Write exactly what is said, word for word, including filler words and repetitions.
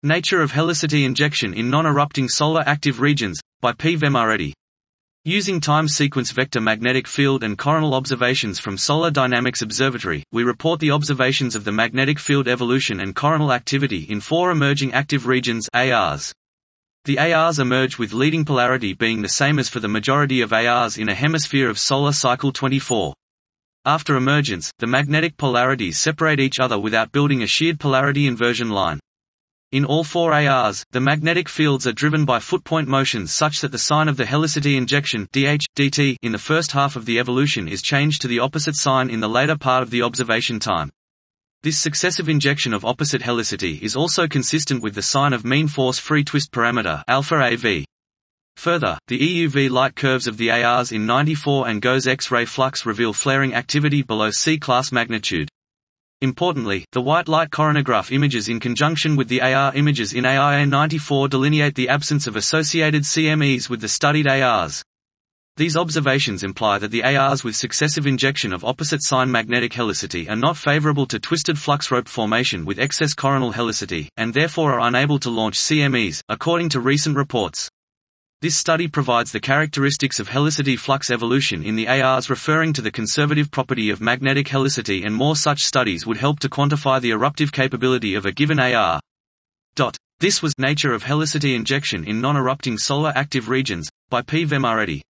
Nature of helicity injection in non-erupting solar active regions, by P. Vemaretti. Using time-sequence vector magnetic field and coronal observations from Solar Dynamics Observatory, we report the observations of the magnetic field evolution and coronal activity in four emerging active regions A Rs. The A Rs emerge with leading polarity being the same as for the majority of A Rs in a hemisphere of solar cycle twenty-four. After emergence, the magnetic polarities separate each other without building a sheared polarity inversion line. In all four A Rs, the magnetic fields are driven by footpoint motions such that the sign of the helicity injection D H, D T in the first half of the evolution is changed to the opposite sign in the later part of the observation time. This successive injection of opposite helicity is also consistent with the sign of mean force free twist parameter alpha A V. Further, the E U V light curves of the A Rs in ninety-four and GOES X-ray flux reveal flaring activity below C-class magnitude. Importantly, the white light coronagraph images in conjunction with the A R images in A I A ninety-four delineate the absence of associated C M Es with the studied A Rs. These observations imply that the A Rs with successive injection of opposite sign magnetic helicity are not favorable to twisted flux rope formation with excess coronal helicity, and therefore are unable to launch C M Es, according to recent reports. This study provides the characteristics of helicity flux evolution in the A Rs, referring to the conservative property of magnetic helicity, and more such studies would help to quantify the eruptive capability of a given A R. This was Nature of Helicity Injection in Non-Erupting Solar Active Regions, by P. Vemaretti.